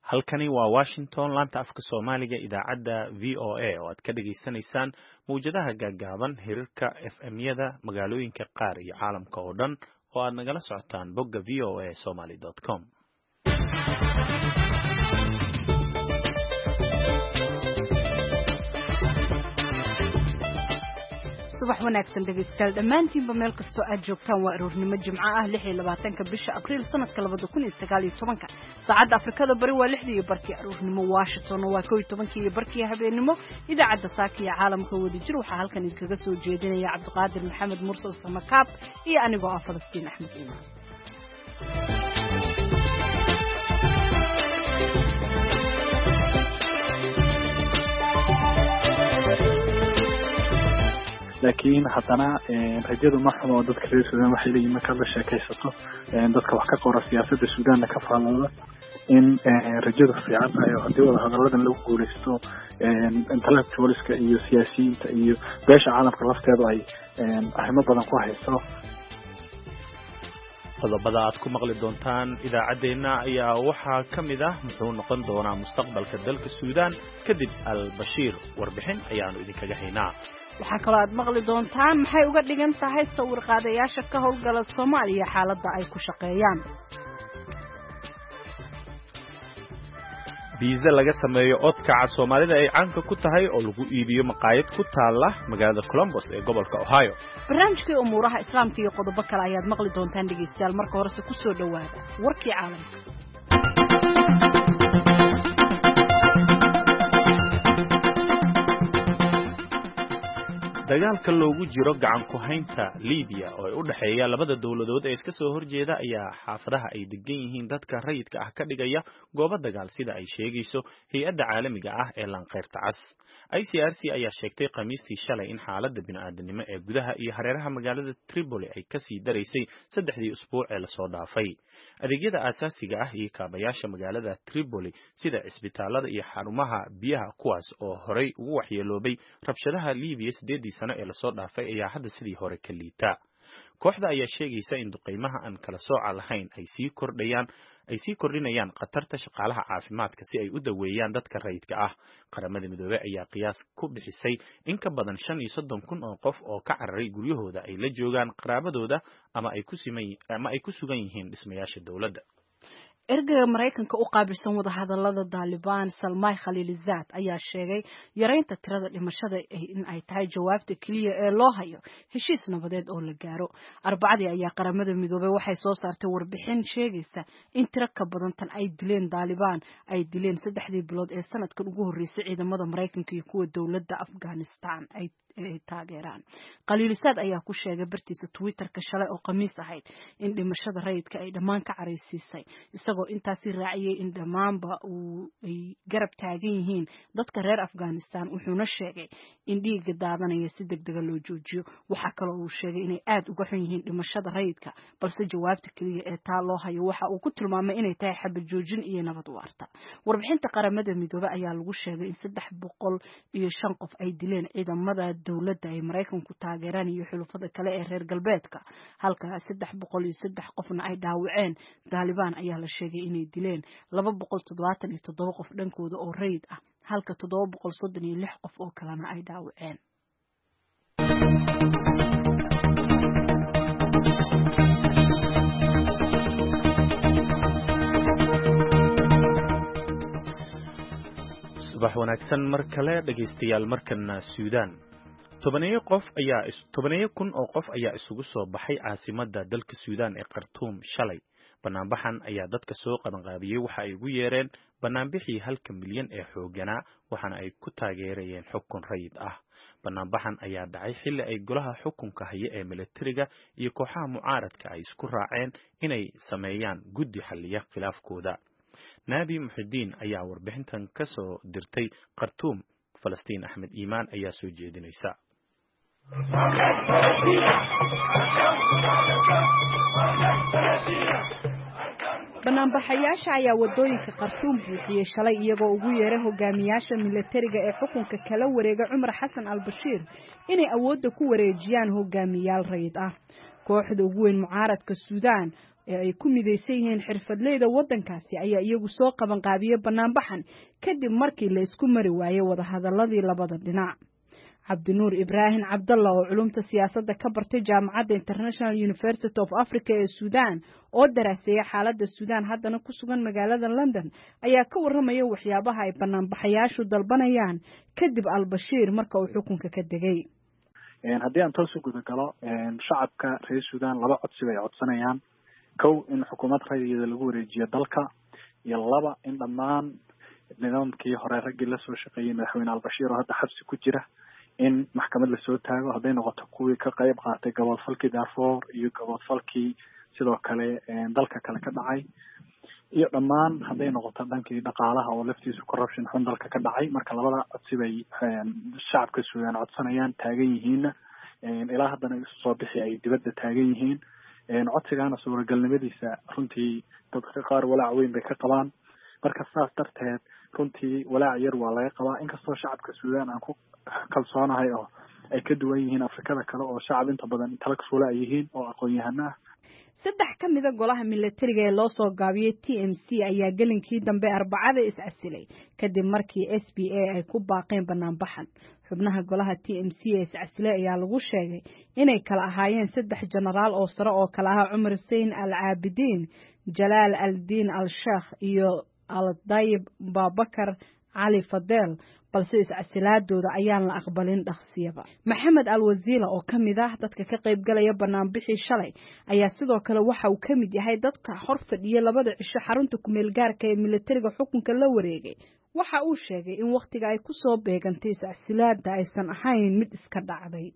halkani waa Washington laanta afka Soomaaliga idaacadda VOA oo aad ka dhageysanaysaan mowjadaha gaagaaban hirarka FM-yada magaalooyinka qaar iyo caalamka oo dhan oo aad nagala socotaan bogga voasomali.com. subax wanaagsan dhegeystayaal dhammaantiinba meel kastoo aad joogtaan waa aroornimo jimco ah 26 bisha Abriil sanadka 2019 saacadda Afrikada bari waa 6:00 aroornimo Washington waa 11:00 habeenimo idaacadda Saakiya caalamka wadajir waxaa halkan idinkaga soo jeedinaya Cabdiqaadir Maxamed Mursal Samakaab iyo anigoo ah Falastiin Axmed Iimaan. laakiin haddana rajadu ma xumo dadka reer Suudaan waxay leeyihiin marka la sheekaysato dadka wax ka qora siyaasadda Suudaan ka faallada in rajadu fiican tahay oo hadii wada hadaladan lagu guuleysto intellectualska iyo siyaasiyiinta iyo beesha caalamka lafteedu ay arrimo badan ku hayso. qodobada aad ku maqli doontaan idaacadeena ayaa waxaa ka mid ah muxuu noqon doonaa mustaqbalka dalka Suudaan kadib al-Bashir warbixin ayaanu idinkaga haynaa. waxaa kaloo aad maqli doontaan maxay uga dhigan tahay sawir qaadayaasha ka howlgala Soomaaliya xaaladda ay ku shaqeeyaan. biiza laga sameeyo odkaca Soomaalida ay caanka ku tahay oo lagu iibiyo maqaayad ku taala magaalada Columbus ee gobolka Ohio. barnaamijkii umuuraha islaamka iyo qodobo kale ayaad maqli doontaan dhegeystayaal marka horese ku soo dhawaada warkii caalamka. dagaalka loogu jiro gacan ku haynta Liibiya oo u dhaxeeya labada dawladood ee iska soo horjeeda ayaa xaafadaha ay degan yihiin dadka rayidka ah ka dhigaya goobo dagaal sida ay sheegayso hay'adda caalamiga ah ee Lanqeyrta Cas. ICRC ayaa sheegtay Khamiistii shalay in xaaladda bini'aadanimo ee gudaha iyo hareeraha magaalada Tripoli ay ka sii daraysay 3 usbuuc ee la soo dhaafay. adeegyada aasaasiga ah iyo kaabayaasha magaalada Tripoli sida isbitaalada iyo xarumaha biyaha kuwaas oo horey ugu waxyeeloobay rabshadaha Liibiya 8 sano ee la soo dhaafay ayaa hadda sidii hore ka liita. kooxda ayaa sheegaysa in duqeymaha aan kala sooca lahayn ay sii kordhinayaan khatarta shaqaalaha caafimaadka si ay u daweeyaan dadka rayidka ah. qaramada midoobay ayaa qiyaas ku bixisay in ka badan 35,000 oo qof oo ka cararay guryahooda ay la joogaan qaraabadooda ama ay ku sugan yihiin dhismayaasha dawladda. ergeyga Mareykanka u qaabilsan wadahadalada Taliban Salmay Khalilzad ayaa sheegay yareynta tirada dhimashada in ay tahay jawaabta kaliya ee loo hayo heshiis nabadeed oo la gaaro. Arbacadii ayaa qaramada midoobay waxay soo saartay warbixin sheegaysa in tiro ka badan tan ay dileen Taliban ay dileen 3 bilood ee sanadkan ugu horeysay ciidamada Mareykanka iyo kuwa dawladda Afghanistan ay taageeraan. Khalilzad ayaa ku sheegay bartiisa Twitter-ka shalay oo Khamiis ahayd in dhimashada rayidka ay dhammaan ka careysiisay isagoo intaasi raaciyay in dhammaanba ay garab taagan yihiin dadka reer Afghanistan wuxuuna sheegay in dhiigga daadanaya si degdeg ah loo joojiyo. waxa kale oo uu sheegay inay aad uga xun yihiin dhimashada rayidka balse jawaabta kaliya ee taa loo hayo waxa uu ku tilmaamay inay tahay xabad joojin iyo nabad waarta. warbixinta qaramada midoobay ayaa lagu sheegay in 305 qof ay dileen ciidamada dawladda ay Mareykanku taageeraan iyo xulufada kale ee reer galbeedka halka 303 qofna ay dhaawaceen. Taliban ayaa la sheegay inay dileen 277 qof dhankooda oo rayid ah halka 736 qof oo kalena ay dhaawaceen. subax wanaagsan mar kale dhageystayaal markana Suudaan. 10 kun oo qof ayaa isugu soo baxay caasimadda dalka Suudaan ee Khartoum shalay. banaanbaxan ayaa dadka soo qabanqaabiyay waxa ay ugu yeereen banaanbixii 1 milyan ee xooganaa waxaana ay ku taageerayeen xukun rayid ah. banaanbaxan ayaa dhacay xilli ay golaha xukunka haya ee militariga iyo kooxaha mucaaradka ay isku raaceen inay sameeyaan guddi xalliya khilaafkooda. Nabi Muxudiin ayaa warbixintan ka soo dirtay Khartoum. Falastiin Axmed Iimaan ayaa soo jeedinaysa. banaanbaxayaasha ayaa wadooyinka Khartoum buuxiyay shalay iyagoo ugu yeeray hogaamiyaasha militariga ee xukunka kala wareega Umar Xasan al-Bashir inay awoodda ku wareejiyaan hogaamiyaal rayid ah. kooxda ugu weyn mucaaradka Suudaan ee ay ku midaysan yihiin xirfadleyda waddankaasi ayaa iyagu soo qaban qaabiyay banaanbaxan kadib markii la isku mari waayay wada hadaladii labada dhinac. Cabdinuur Ibraahim Cabdalla oo culumta siyaasadda ka bartay jaamacadda International University of Africa ee Suudaan oo daraaseeyay xaaladda Suudaan haddana ku sugan magaalada London ayaa ka warramaya waxyaabaha ay banaanbaxayaashu dalbanayaan kadib al-Bashir marka uu xukunka ka degay. haddii aan toos u guda galo shacabka reer Suudaan laba codsi ay codsanayaan kow in xukuumad rayidda lagu wareejiyo dalka iyo laba in dhammaan nidaamkii hore raggii la soo shaqeeyay madaxweyne al-Bashir oo hadda xabsi ku jira in maxkamad la soo taago hadday noqoto kuwii ka qayb qaatay gobol-falkii Darfur iyo gobol-falkii sidoo kale dalka kale ka dhacay iyo dhammaan hadday noqoto dhankii dhaqaalaha oo laftiisu corruption xun dalka ka dhacay marka labada codsi bay shacabka Suudaan codsanayaan taagan yihiin ilaa haddana isu soo bixi ay dibadda taagan yihiin codsigaana suuragalnimadiisa runtii dadka qaar walaac weyn bay ka qabaan marka saas darteed runtii walaac yar waa laga qabaa inkastoo shacabka Suudaan aan ku kalsoonahay oo ay ka duwan yihiin Afrikada kale oo shacab inta badan intellectual ay yihiin oo aqoon-yahano ah. saddex ka mid ah golaha militariga ee loo soo gaabiyay TMC ayaa gelinkii dambe Arbacada is-casilay kadib markii SPA ay ku baaqeen banaanbaxan. xubnaha golaha TMC ee is-casilay ayaa lagu sheegay inay kala ahaayeen saddex generaal oo sare oo kala ah Umar Hussein al-Abidin, Jalal al-Din al-Sheikh iyo al-Dayib Babakar Ali Fadel balse is-casilaadooda ayaan la aqbalin dhaqsiyaba. Maxamed al-Wazila oo ka mid ah dadka ka qayb galaya banaanbixii shalay ayaa sidoo kale waxa uu ka mid yahay dadka hor fadhiya labada cisho xarunta ku meel gaarka ee militariga xukunka la wareegay. waxa uu sheegay in waqtiga ay ku soo beegantay is-casilaada aysan ahayn mid iska dhacday.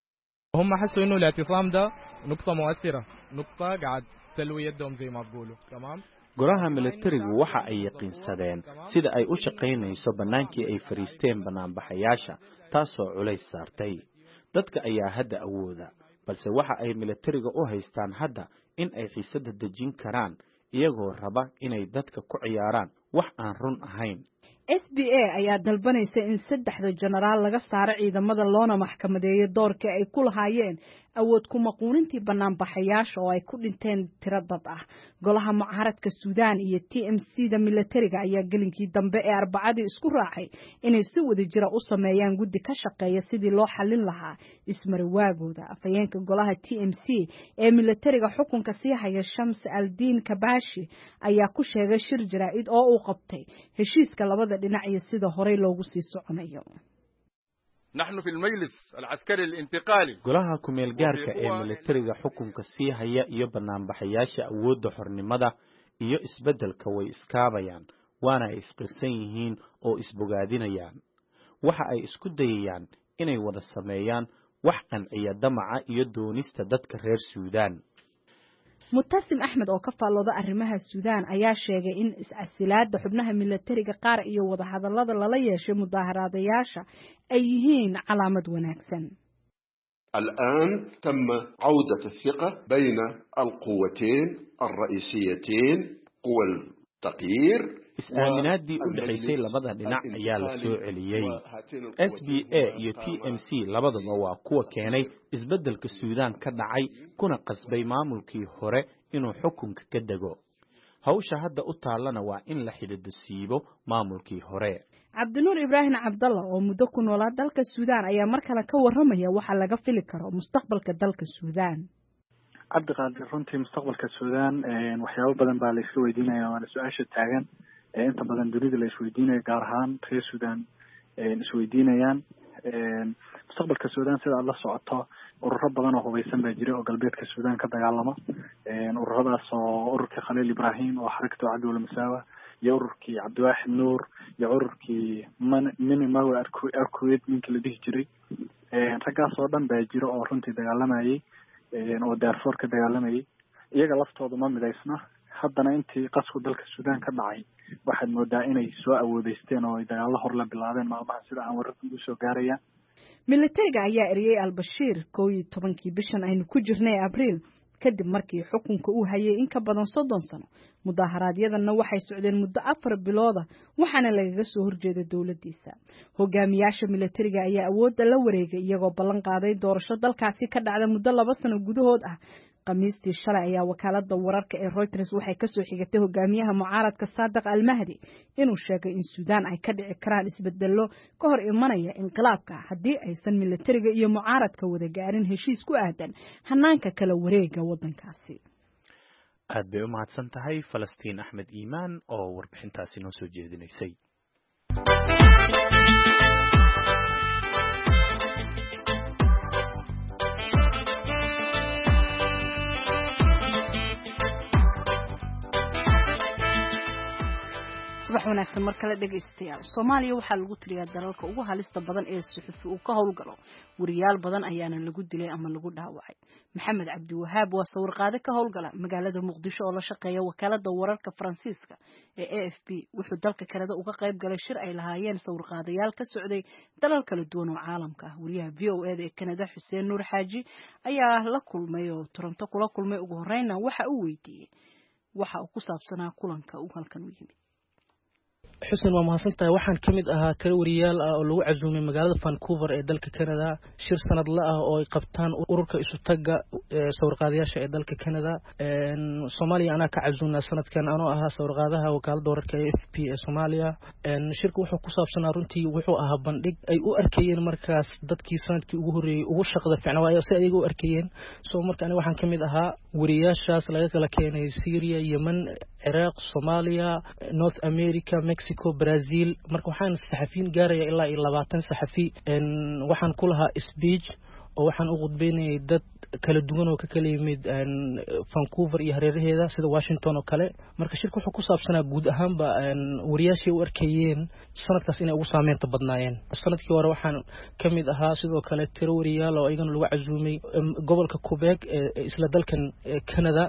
هم حسوا إنه الاعتصام ده نقطة مؤثرة نقطة قاعد تلوي يدهم زي ما بقولوا تمام. golaha militarigu waxa ay yaqiinsadeen sida ay u shaqaynayso banaankii ay fariisteen banaanbaxayaasha taasoo culays saartay dadka ayaa hadda awooda balse waxa ay militariga u haystaan hadda in ay xiisada dejin karaan iyagoo raba inay dadka ku ciyaaraan wax aan run ahayn. SBA ayaa dalbanaysa in saddexda generaal laga saaro ciidamada loona maxkamadeeyo doorka ay ku lahaayeen awood ku maquunintii banaanbaxayaasha oo ay ku dhinteen tiro dad ah. golaha mucaaradka Suudaan iyo TMC-da militariga ayaa gelinkii dambe ee Arbacadii isku raacay inay si wada jira u sameeyaan guddi ka shaqeeya sidii loo xalin lahaa ismariwaagooda. afayeenka golaha TMC ee militariga xukunka sii haya Shams al-Din Kabashi ayaa ku sheegay shir jaraa'id oo uu qabtay heshiiska labada dhinac iyo sida horey loogu sii soconayo. نحن في المجلس العسكري الانتقالي golaha ku meel gaarka ee militariga xukunka sii haya iyo banaanbaxayaasha awoodda xornimada iyo isbeddelka way iskaabayaan waana ay isqirsan yihiin oo isbogaadinayaan waxa ay isku dayayaan inay wada sameeyaan wax qanciya damaca iyo doonista dadka reer Suudaan. Mutasim Ahmed oo ka faallooda arrimaha Suudaan ayaa sheegay in is-casilaada xubnaha militariga qaar iyo wada hadallada lala yeeshay mudaaharaadayaasha ay yihiin calaamad wanaagsan. الآن تم عودة الثقة بين القوتين الرئيسيتين قوى التغيير is-aaminaadii u dhaxaysay labada dhinac ayaa la soo celiyay. SBA iyo TMC labadaba waa kuwa keenay isbeddelka Suudaan ka dhacay kuna qasbay maamulkii hore inuu xukunka ka dego. hawsha hadda u taalana waa in la xididsiibo maamulkii hore. Cabdinuur Ibraahim Cabdalla oo muddo ku noolaa dalka Suudaan ayaa mar kale ka warramaya waxa laga fili karo mustaqbalka dalka Suudaan. cabdiqaadir runtii mustaqbalka Suudaan waxyaabo badan baa la isku weydiinayaa waana su'aasha taagan inta badan dunida la isweydiinayo gaar ahaan reer Suudaan isweydiinayaan mustaqbalka Suudaan sida la socoto ururo badan oo hubeysan baa jira oo galbeedka Suudaan ka dagaalama ururadaas oo ururka Khalil Ibrahim oo xarakada Cadowga Masaawa iyo ururkii Cabdiwaaxid Nuur iyo ururkii Minimawa Arkuweed ninka la dhihi jiray raggaas oo dhan baa jira oo runtii dagaalamayay oo Darfur ka dagaalamayay iyaga laftooda ma midaysna haddana intii qasku dalka Suudaan ka dhacay waxaad moodaa inay soo awoodeysteen oo ay dagaalo hor la bilaabeen maalmaha sida aan wararka ugu soo gaarayaan. militariga ayaa eriyay al-Bashir 11kii bishan aynu ku jirnay Abriil kadib markii xukunka uu hayay in ka badan 30 sano. Mudaharaadyadana waxay socdeen muddo 4 bilooda waxaana lagaga soo horjeeday dawladdiisa. Hogaamiyaasha militariga ayaa awoodda la wareegay iyagoo ballan qaaday doorasho dalkaasi ka dhacda muddo 2 sano gudahood ah. Khamiistii shalay ayaa wakaaladda wararka ee Reuters waxay ka soo xigatay hogaamiyaha mucaaradka Saadiq Al-Mahdi inuu sheegay in Suudaan ay ka dhici karaan isbeddello ka hor imanaya inqilaabka haddii aysan militariga iyo mucaaradka wada gaarin heshiis ku aadan hanaanka kala wareega waddankaasi. aad bay u mahadsan tahay Falastiin Axmed Iimaan oo warbixintaasi noo soo jeedinaysay. subax wanaagsan mar kale dhageystayaal. Soomaaliya waxaa lagu tiriyaa dalalka ugu halista badan ee suxufi uu ka howlgalo. Wariyaal badan ayaana lagu dilay ama lagu dhaawacay. Maxamed Cabdi Wahaab waa sawirqaade ka howlgala magaalada Muqdisho oo la shaqeeya wakaaladda wararka Faransiiska ee AFP. Wuxuu dalka Kanada uga qayb galay shir ay lahaayeen sawirqaadayaal ka socday dalal kala duwan oo caalamka ah. Wariyaha VOA ee Kanada Xuseen Nuur Xaaji ayaa la kulmay oo Toronto kula kulmay ugu horreynna waxa uu weydiiyay waxa uu ku saabsanaa kulanka uu halkan u yimid. xuseen waa mahadsantahay waxaan ka mid ahaa tiro wariyaal ah oo lagu casuumay magaalada Vancouver ee dalka Canada shir sanadle ah oo ay qabtaan ururka isu tagga sawirqaadayaasha ee dalka Canada Soomaaliya ana ka casuumnaa sanadkan anoo ahaa sawirqaadaha wakaaladda wararka AFP ee Soomaaliya shirku wuxuu ku saabsanaa runtii wuxuu ahaa bandhig ay u arkayeen markaas dadkii sanadkii ugu horeeyay ugu shaqada fiicnaa si ay u arkayeen soo markaan waxaan ka mid ahaa wariyaashaas laga kala keenay Syria Yemen Iraq Soomaaliya North America Mexico Brazil marka waxaan saxafiin gaaraya ilaa 20 saxafi waxaan ku lahaa speech oo waxaan u qudbeynay dad kala duwan oo ka kala yimid Vancouver iyo hareeraheeda sida Washington oo kale marka shirku wuxuu ku saabsanaa guud ahaanba wariyaashii u arkayeen sanadkaas inay ugu saameynta badnaayeen sanadkii hore waxaan ka mid ahaa sidoo kale tiro wariyaal oo ayagana lagu casuumay gobolka Quebec isla dalkan Canada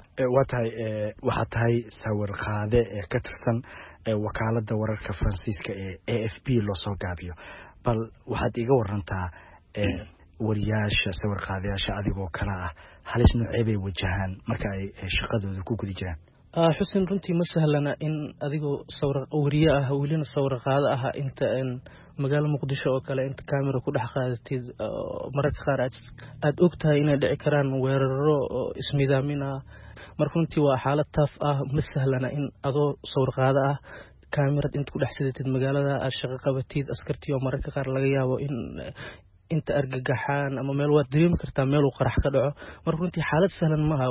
waxaa tahay sawirqaade ka tirsan wakaaladda wararka Faransiiska ee AFP loo soo gaabiyo bal waxaad iga warantaa wariyaasha sawirqaadayaasha adigoo kala ah halis noocee bay wajahaan marka ay shaqadooda ku guda jiraan xuseen runtii ma sahlana in adigoo wariye ah welina sawirqaade ah inta magaalo Muqdisho oo kale inta camera ku dhex qaadatid mararka qaar aad ogtahay inay dhici karaan weeraro ismidaamin ah marka runtii waa xaalad taaf ah ma sahlana in adoo sawirqaade ah kamerad inta ku dhex sidatid magaalada aad shaqo qabatid askartii oo mararka qaar laga yaabo in inta argagaxaan ama meel waad dareemi kartaa meel uu qarax ka dhaco marka runtii xaalad sahlan maaha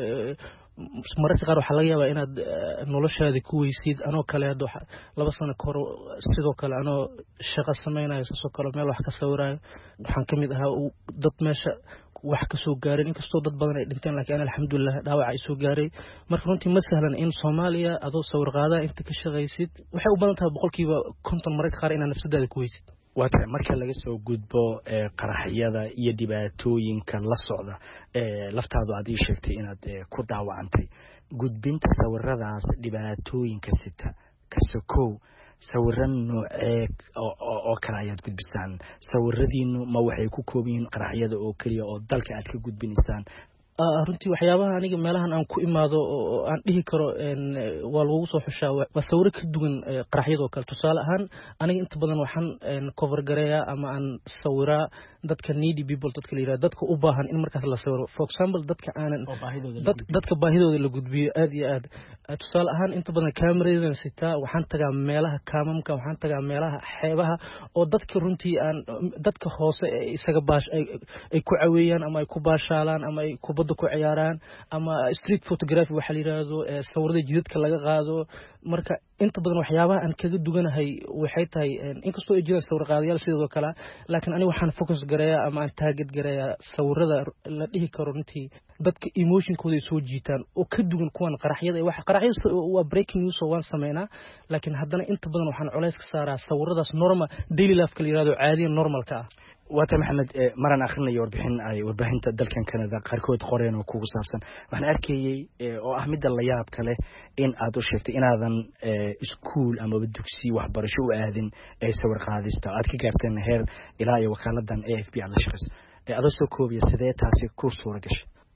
mararka qaar waxaa laga yaabaa inaad noloshaada ku weysid anoo kale 2 sano ka hor sidoo kale anoo shaqo samaynayo sidoo kale meel wax ka sawirayo waxaan ka mid ahaa dad meesha wax ka soo gaaray inkastoo dad badan ay dhinteen laakiin alxamdulillah dhaawac ay soo gaaray marka runtii ma sahlan in Soomaaliya adoo sawirqaada inta ka shaqaysid waxay u badan tahay 50% mararka qaar inaad nafsadaada ku weysid marka laga soo gudbo qaraxyada iyo dhibaatooyinka la socda laftaadu aad ii sheegtay inaad ku dhaawacantay gudbinta sawiradaas dhibaatooyinka sita kasokow sawiran noocee oo kale ayaad gudbisaan sawiradiinu ma waxay ku kooban yihiin qaraxyada oo kaliya oo dalka aad ka gudbinaysaan runtii waxyaabaha aniga meelahan aan ku imaado oo aan dhihi karo waa lagu soo xushaa waa sawir ka duwan qaraxyada oo kale tusaale ahaan aniga inta badan waxaan cover gareeyaa ama aan sawiraa dadka needy people dadka la yiraahdo dadka u baahan in markaas la sawiro for example dadka aanan dadka baahidooda la gudbiyo aad iyo aad tusaale ahaan inta badan cameradan sitaa waxaan tagaa meelaha kaamamka waxaan tagaa meelaha xeebaha oo dadka runtii aan dadka hoose isaga baash ay ku caweeyaan ama ay ku baashaalaan ama ay kubadda ku ciyaaraan ama street photography waxa la yiraahdo sawirada jidadka laga qaado marka inta badan waxyaabaha aan kaga duganahay waxay tahay inkastoo ay jiraan sawirqaadayaal sidoo kale laakiin aniga waxaan focus gareeyaa ama aan target gareeyaa sawirada la dhihi karo runtii dadka emotionkooda ay soo jiitaan oo ka duwan kuwan qaraxyada waa breaking news oo waan sameynaa laakiin haddana inta badan waxaan culays ka saaraa sawiradaas normal daily life ka la yiraahdo caadiyan normalka ah waata maxamed maran akhrinayo warbixin ay warbaahinta dalkan Canada qaarkood qoreen oo kugu saabsan waxaan arkayay oo ah mid la yaab kale in aad u sheegtay inaadan iskuul ama dugsi waxbarasho u aadin ee sawir qaadista aad ka gaarteen heer ilaa iyo wakaaladan AFP aad la shaqeyso adoo soo koobiya sidee taasi ku suura gashay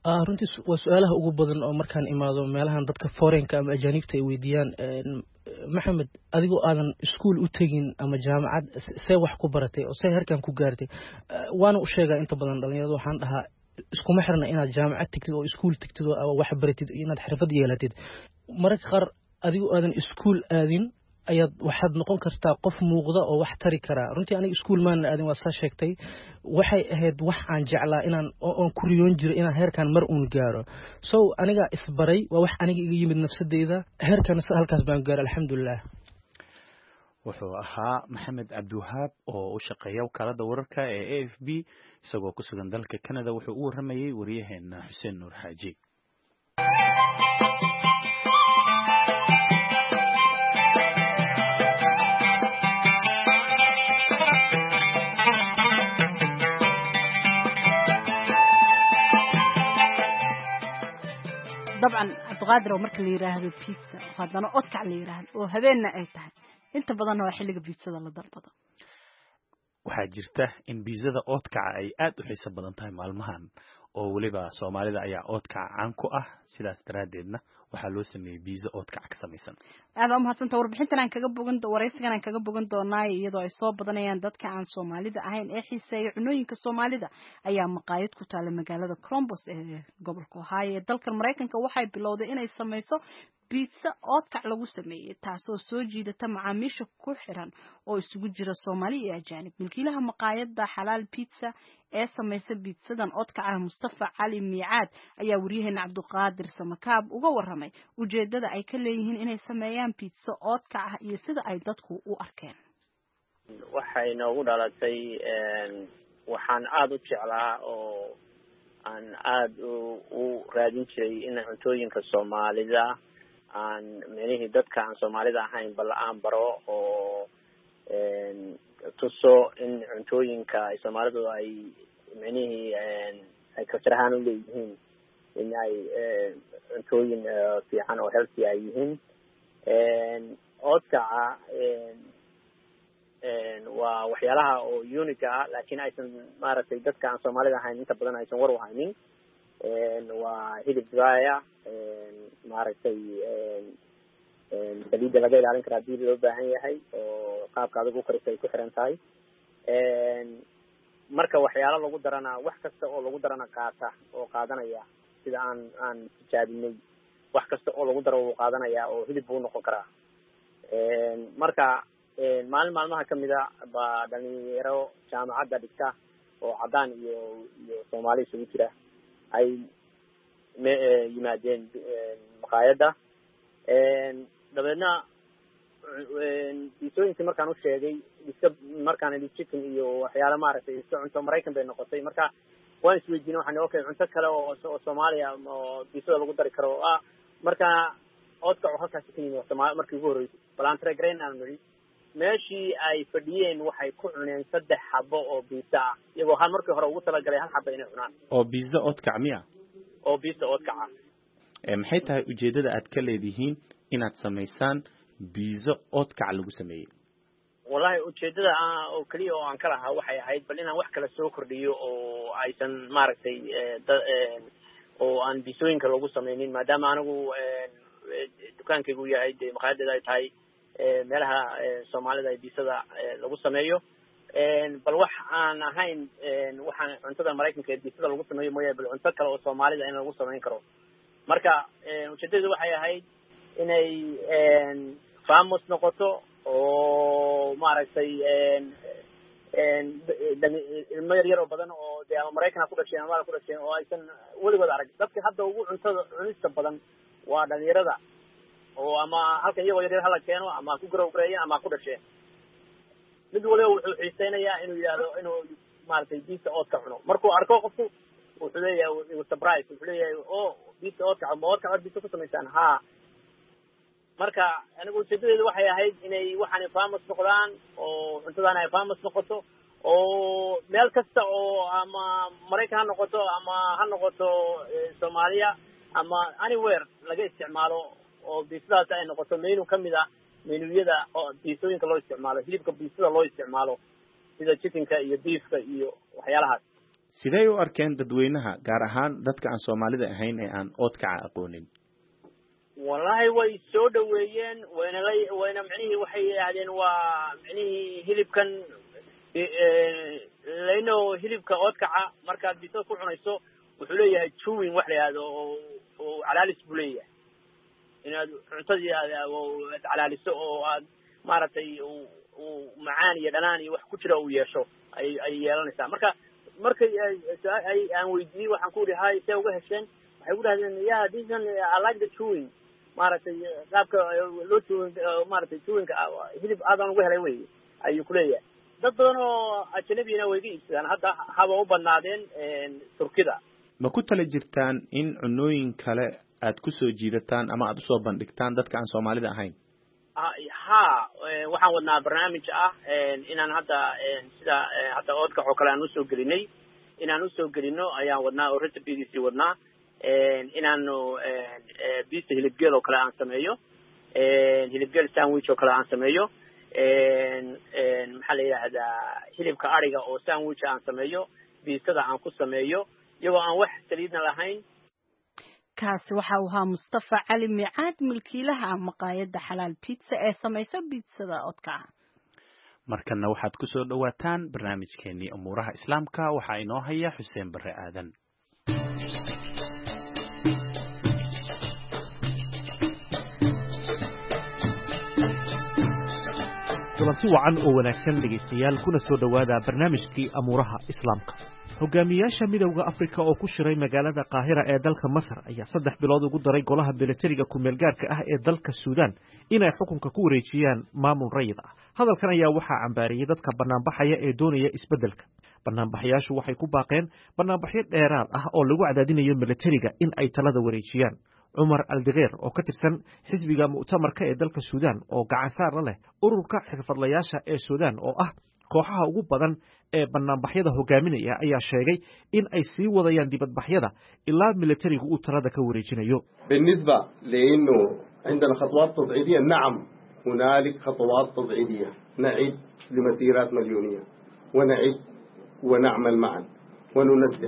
runtii waa su-aalaha ugu badan oo markaan imaado meelahan dadka foreign-ka ama ajaanibta ay weydiiyaan maxamed adigoo aadan iskuul u tegin ama jaamacad see wax ku baratay oo see herkan ku gaartay waana u sheegaa inta badan dhalinyarada waxaan dhahaa iskuma xirna inaad jaamacad tagtid oo iskuul tagtid oo wax baratid inaad xirfad yeelatid mararka qaar adigoo aadan iskuul aadin ayaad waxaad noqon kartaa qof muuqda oo wax tari karaa runtii aniga iskuul maana aadin waa saa sheegtay waxay ahayd wax aan jeclaa inaan oon ku riyoon jiray inaan heerkan mar uun gaaro so aniga isbaray waa wax aniga iga yimid nafsadeyda heerkan halkaas baan gaaray alxamdulilah wuxuu ahaa maxamed cabdiwahaab oo u shaqeeya wakaalada wararka ee AFP isagoo ku sugan dalka Canada wuxuu u waramayay wariyaheena Xuseen Nuur Xaaji طبعا عبدالقادر ومركز اللي يراهد بيتزا وهذا أوتك اللي يراهد وهذين أيتها inta badan waa xilliga biidsada la dalbado waxaa jirta in biidsada oodkaca ay aad u xiiso badan tahay maalmahan oo waliba Soomaalida ayaa oodkaca caan ku ah sidaas daraadeedna waxaa loo sameeyay biizo oodkaca ka samaysan aad u mahadsantahay warbixintan aan kaga bogan wareysigan aan kaga bogan doonaa iyadoo ay soo badanayaan dadka aan Soomaalida ahayn ee xiiseeya cunooyinka Soomaalida ayaa maqaayad ku taala magaalada Columbus ee gobolka Ohio ee dalka Mareykanka waxay bilowday inay sameyso pizza oodkac lagu sameeyay taasoo soo jiidata macaamiisha ku xiran oo isugu jira Soomaali iyo ajaanib milkiilaha maqaayadda Xalaal Pizza ee samaysa pizzadan oodkaca Mustafa Cali Miicaad ayaa wariyaheena Cabdulqaadir Samakaab uga waramay ujeedada ay ka leeyihiin inay sameeyaan pizza oodkac iyo sida ay dadku u arkeen waxay noogu dhalatay waxaan aad u jeclaa oo aan aad u raadin jiray in cuntooyinka Soomaalida aan meelihii dadka aan Soomaalida ahayn bal aan baro oo tuso in cuntooyinka ay Soomaalidu ay meelihii ay ka tirahan u leeyihiin in ay cuntooyin fiican oo healthy ay yihiin oodkaca waa waxyaalaha oo unique ah laakiin aysan maaragtay dadka aan Soomaalida ahayn inta badan aysan war u haynin waa hilib dibaya maaragtay saliidda laga ilaalin karaa hadii loo baahan yahay oo qaabka adigu karisa ay ku xiran tahay marka waxyaalo lagu darana wax kasta oo lagu darana qaata oo qaadanaya sida aan tijaabinay wax kasta oo lagu daro uu qaadanaya oo hilib uu noqon karaa marka maalmaha kamida ba dhalinyaro jaamacadda dhigta oo cadaan iyo Soomaali isugu jira ay yimaadeen maqaayadda dabeedna biisooyinkii markaan u sheegay iska markaan chicken iyo waxyaalo maaragtay iska cunto Mareykan bay noqotay marka waan isweydiinay waxaan okay cunto kale oo Soomaaliya oo biisada lagu dari karo marka oodka halkaas ka yimid Soomaali markii ugu horeysay balantre grain aan niri meeshii ay fadhiyeen waxay ku cuneen 3 xabo oo biisa ah iyagoo hal markii hore ugu talagalay hal xabo inay cunaan oo biisa oodkac miya oo biisa oodkaca maxay tahay ujeedada aad ka leedihiin inaad sameysaan biizo oodkac lagu sameeyay wallahi ujeedada oo kaliya oo aan ka lahaa waxay ahayd bal inaan wax kala soo kordhiyo oo aysan maaragtay oo aan biisooyinka lagu sameynin maadaama anigu dukaankaygu yahay maqaayadda ay tahay meelaha Soomaalida ay biisada lagu sameeyo bal wax aan ahayn waxaan cuntada Mareykanka ee biisada lagu sameeyo mooyee bal cunto kale oo Soomaalida in lagu sameyn karo marka ujeedadu waxay ahayd inay famous noqoto oo maaragtay ilmo yar oo badan oo de Mareykanka ku dhashay ama ku dhashay oo aysan weligood arag dadka hadda ugu cuntada cunista badan waa dhalinyarada oo ama halkan iyagoo yar hala keeno ama ku garowgareeyeen ama ku dhasheen mid waliba wuxuu xiiseynayaa inuu yiraahdo inuu maaragtay biisa oodka cuno markuu arko qofku wuxuu leeyahay surprise wuxuu leeyahay oo biisa oodka biisa ku sameeyaan ha marka anigu ujeedadeedu waxay ahayd inay waxaan famous noqdaan oo cuntadan ay famous noqoto oo meel kasta oo ama Mareykan ha noqoto ama ha noqoto Soomaaliya ama anywhere laga isticmaalo oo biisadaas ay noqoto menu kamida menuyada oo biisooyinka loo isticmaalo hilibka biisada loo isticmaalo sida chickenka iyo beefka iyo waxyaalahaas sidee u arkeen dadweynaha gaar ahaan dadka aan Soomaalida ahayn ee aan oodkaca aqoonin? wallahi way soo dhaweeyeen wayna micnihii waxay yiraahdeen waa micnihii hilibkan leeno hilibka oodkaca markaad bisada ku cunayso wuxuu leeyahay chewing wax la yiraahdo oo calaalis buu leeyahay inaad cuntadii aad calaaliso oo aad maaragtay macaan iyo dhanaan iyo wax ku jira uu yeesho ay yeelanaysaa markay aan weydiiyey waxaan ku yidhi hay see uga hesheen waxay ku dhahdeen yeah this one I like the chewing maaragtay qaabka loo chewing maaragtay chewingka hilib aadan uga helay wey ayuu ku leeyahay dad badan oo ajnabina way iga iibsadaan hadda haba u badnaadeen Turkida. ma ku tala jirtaan in cunooyin kale aad ku soo jiidataan ama aad u soo bandhigtaan dadka aan Soomaalida ahayn? waxaan wadnaa barnaamij inaan hadda sida hadda oodkac oo kale aan usoo gelinay inaan usoo gelino ayaan wadnaa oo recipe-giisii wadnaa inaanu biista hilibgeel oo kale aan sameeyo hilibgeel sandwich oo kale aan sameeyo maxaa la yidhaahdaa hilibka ariga oo sandwich aan sameeyo biistada aan ku sameeyo iyagoo aan wax saliidna lahayn. kaasi waxa uu ahaa Mustafa Cali Micaad mulkiilaha maqaayadda Xalaal Pizza ee samaysa pizzada oodkaca. markana waxaad ku soo dhawaataan barnaamijkeenii umuuraha islaamka waxaa inoo haya Xuseen Bare Aadan. kulanti wacan oo wanaagsan dhegaystayaal kuna soo dhawaada barnaamijkii amuuraha islaamka. hogaamiyaasha midowda Afrika oo ku shiray magaalada Qaahira ee dalka Masar ayaa 3 bilood ugu daray golaha militariga ku meelgaarka ah ee dalka Suudaan inay xukunka ku wareejiyaan maamul rayid ah. hadalkan ayaa waxaa cambaariyay dadka banaanbaxaya ee doonaya isbedelka. banaanbaxayaashu waxay ku baaqeen banaanbaxyo dheeraad ah oo lagu cadaadinayo militariga in ay talada wareejiyaan. Umar Al-Digheer oo ka tirsan xisbiga mu'tamarka ee dalka Suudaan oo gacan saar leh ururka xirfadlayaasha ee Suudaan oo ah kooxaha ugu badan ee banaanbaxyada hogaaminaya ayaa sheegay in ay sii wadayaan dibadbaxyada ilaa militarigu uu talada ka wareejinayo. بالنسبة لأنه عندنا خطوات تصعيدية نعم هنالك خطوات تصعيدية نعد لمسيرات مليونية ونعد ونعمل معا وننسق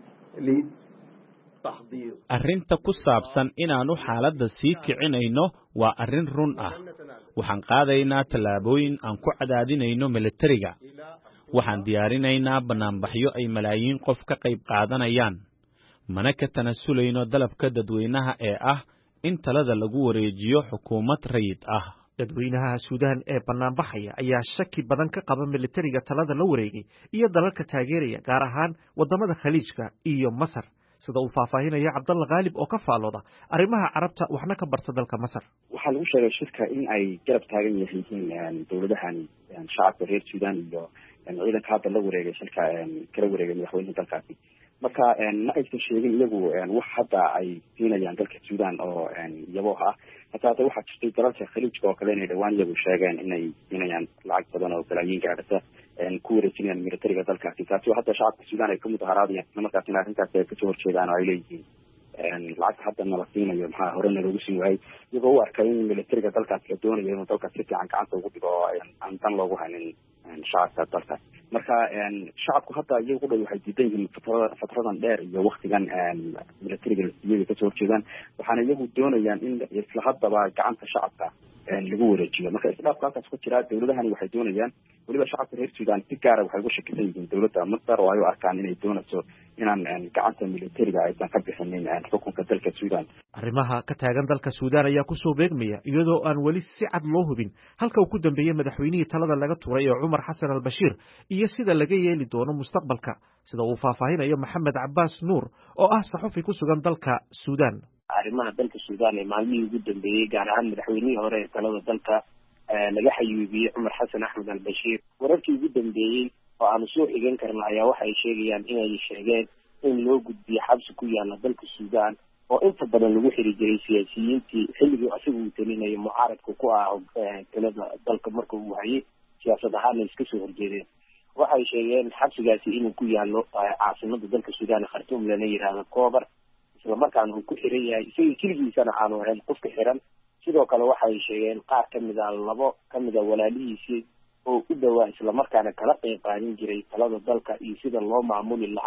arrinta ku saabsan inaanu xaaladda sii kicinayno waa arrin run ah. waxaan qaadaynaa tallaabooyin aan ku cadaadinayno militariga. waxaan diyaarinaynaa banaanbaxyo ay malaayiin qof ka qayb qaadanayaan. mana ka tanasulayno dalabka dadweynaha ee ah in talada lagu wareejiyo xukuumad rayid ah. dadweynaha Suudaan ee banaanbaxaya ayaa shaki badan ka qaba militariga talada la wareegay iyo dalalka taageeraya gaar ahaan wadamada Khaliijka iyo Masar. sida uu faahfaahinaya Cabdalla Gaalib oo ka faalooda arrimaha carabta waxna ka barta dalka Masar. waxaa lagu sheegay shirka in ay garab taagan yihiin dawladahan shacabka reer Suudaan iyo ciidanka hadda la wareegay shirka kala wareegay madaxweynaha dalkaasi. marka ma aysan sheegin iyagu wax hadda ay siinayaan dalka Suudaan oo iyagoo ah hataa waxaa jirtay dalalka Khaliijka oo kale inay dhawaan iyagu sheegeen inay siinayaan lacag badan oo balaayiin gaaraysa ku wareejinayaan militariga dalkaasi. taasi hadda shacabka Suudaan ay ka mudaharaadayaan markaasina arrintaas ay kasoo horjeedaan oo ay leeyihiin lacag hadda nala siinayo maxaa horena loogu siin waayey iyagoo u arkay in militariga dalkaasi la doonayo inuu dalkaas si fiican gacanta ugu dhigo oo aan dan loogu haynin shacabka dalkaas. marka shacabku hadda iyagu dhow waxay diidan yihiin fatradan dheer iyo waktigan militariga la siiyay kasoo horjeedaan waxaana iyagu doonayaan in isla haddaba gacanta shacabka lagu wareejiyo. marka isdhaafka halkaas ku jira dawladahani waxay doonayaan weliba shacabka reer Suudaan si gaara waxay uga shakisan yihiin dawladda Masar oo ay u arkaan inay doonayso inaan gacanta militariga aysan ka bixinin xukunka dalka Suudaan. arrimaha ka taagan dalka Suudaan ayaa ku soo beegmaya iyadoo aan weli si cad loo hubin halka uu ku dambeeyay madaxweynihii talada laga tuuray ee Umar Hassan al-Bashir iyo sida laga yeeli doono mustaqbalka sida uu faahfaahinayo Maxamed Cabbaas Nuur oo ah saxafi ku sugan dalka Suudaan. arrimaha dalka Suudaan ee maalmihii ugu dambeeyay gaar ahaan madaxweynihii hore ee talada dalka laga xayuubiyey Umar Hassan Ahmed al-Bashir wararkii ugu dambeeyay oo aan soo xigan karna ayaa waxay sheegayaan inay sheegeen in loo gudbiyo xabsi ku yaala dalka Suudaan oo inta badan lagu xiri jiray siyaasiyiintii xilligii asigu uu talinayo mucaaradka ku ah talada dalka marka uu hayay siyaasad ahaan iska soo horjeedeen. waxay sheegeen xabsigaasi inuu ku yaalo caasimada dalka Suudaan Khartoum lana yiraahdo Koobar isla markaana uu ku xiran yahay isagii keligiisana aanu ahayn qofka xiran. sidoo kale waxay sheegeen qaar labo kamid ah walaalihiisii oo u dhawaa isla markaana kala qayb qaadan jiray talada dalka iyo sida loo maamuli lahaa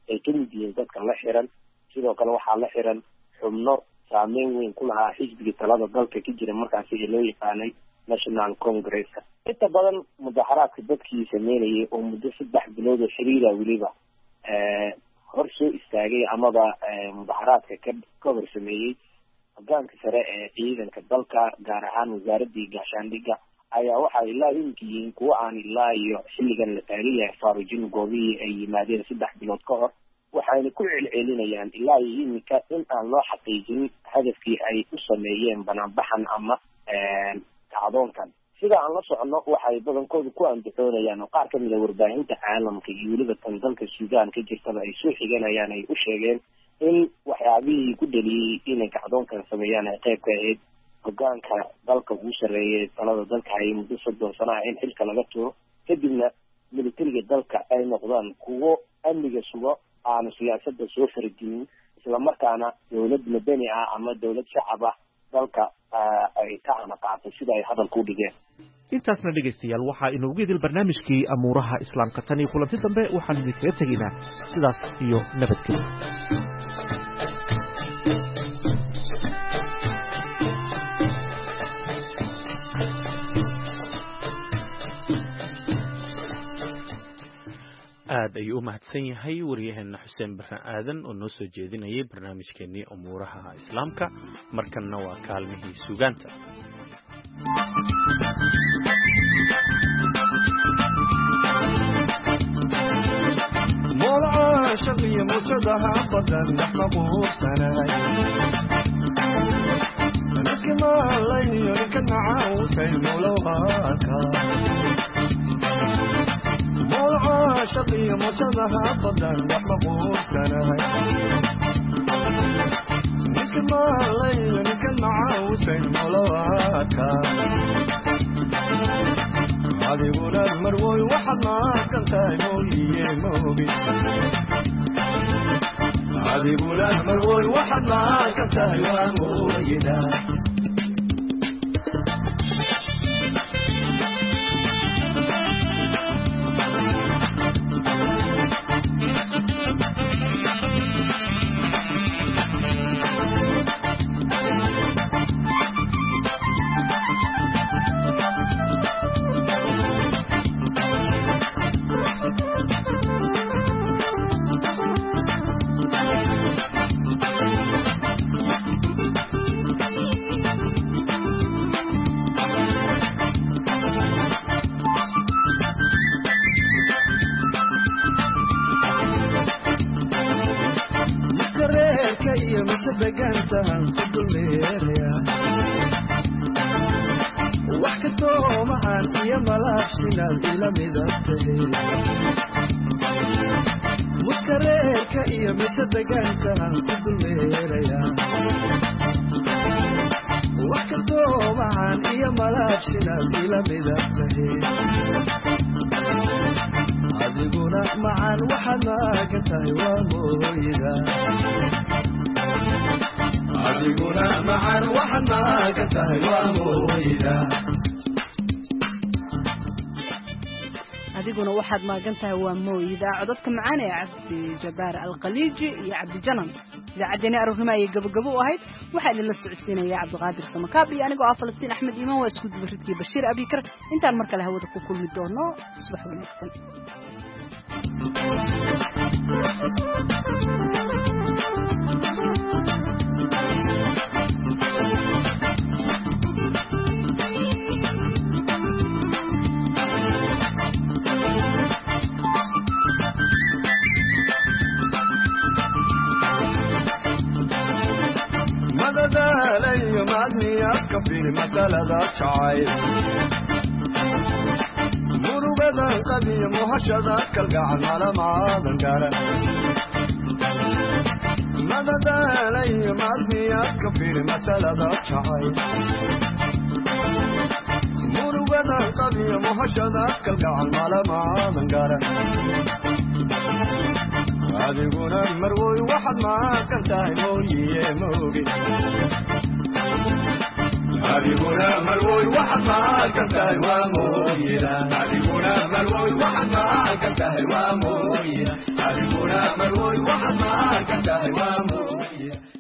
ay ka mid yihiin dadka la xiran. sidoo kale waxaa la xiran xubno saameyn weyn ku lahaa xisbiga talada dalka ka jira markaasi ee loo yaqaanay national congresska. inta badan mudaharaadka dadkii sameynayay oo muddo 3 bilood oo xiriira weliba hor soo istaagay amaba mudaharaadka ka hor sameeyey hogaanka sare ee ciidanka dalka gaar ahaan wasaaradii gaashaandhigga ayaa waxaa ilaa yihiin kuwa aan ilaa iyo xilligan la taagan yahay faarujin goobihii ay yimaadeen 3 bilood ka hor waxayna ku celcelinayaan ilaa iyo iminka in aan loo xaqiijin hadafkii ay u sameeyeen banaanbaxan ama kacdoonkan. sida aan la socono waxay badankoodu ku andacoonayaan oo qaar kamid a warbaahinta caalamka iyo weliba tan dalka suudaan ka jirtaba ay soo xiganayaan ay u sheegeen in waxyaabihii ku dhaliyey inay kacdoonkan sameeyaan ay qayb ka ahayd hogaanka dalka ugu sarreeyay talada dalka ay muddo 30 sano ah in xilka laga tuuro kadibna militariga dalka ay noqdaan kuwo amniga sugo aan siyaasadda soo fargelin isla markaana dawlad madani ah ama dawlad shacab ah dalka ay ka anaqaatay sida ay hadalku dhigeen. intaasna dhegaystayaal waxaa inoogu idil barnaamijkii amuuraha islaamka tan iyo kulanti dambe waxaan idinkaga tegaynaa sidaas iyo nabadgelyo. aad ayuu u mahadsan yahay waryaheena xuseen barre aadan oo noo soo jeedinayay barnaamijkeenii umuuraha islaamka. markanna waa kaalmihii suugaanta. شقي مجدها أبدا نحن قوسناي نسكما الليل يركن عاوسي مولوهاكا مولعا شقي مجدها أبدا نحن قوسناي نسكما الليل يركن عاوسي مولوهاكا adiguna marwoy waxaad maaqan tahay mooyiye moogi adiguna marwoy waxaad maaqan tahay waa mooyida muskareerka iyo mise degaankaan ku dulmeeraya wax kastoo macaan iyo malaabshinaad ila midabtahe adiguna macaan waxaad maagan tahay waa mooyida adiguna macaan waxaad maagan tahay waa mooyida adiguna waxaad maagan tahay waa mooyida codadka macaan ee cabdi jabaar alqaliiji iyo cabdi janan idaacaddeena aroornimo ayay gabagabo u ahayd waxaa idinla socodsiinaya cabdiqaadir samakaab iyo anigoo ah falastiin axmed iimaan waa isku dubaridkii bashiir abikar intaan mar kale hawada ku kulmi doono subax wanaagsan في مثل ذا شعير مرغدا قديم وهشذا كالقعن على معاذن قارن مدد علي معذنيات كفير مثل ذا شعير مرغدا قديم وهشذا كالقعن على معاذن قارن adiguna marwoy waxaad maakan tahay mooyiye moogi adiguna marwoy waxaad magan tahay waa mooyina adiguna marwoy waxaad magan tahay waa mooyina adiguna marwoy waxaad magan tahay waa mooyina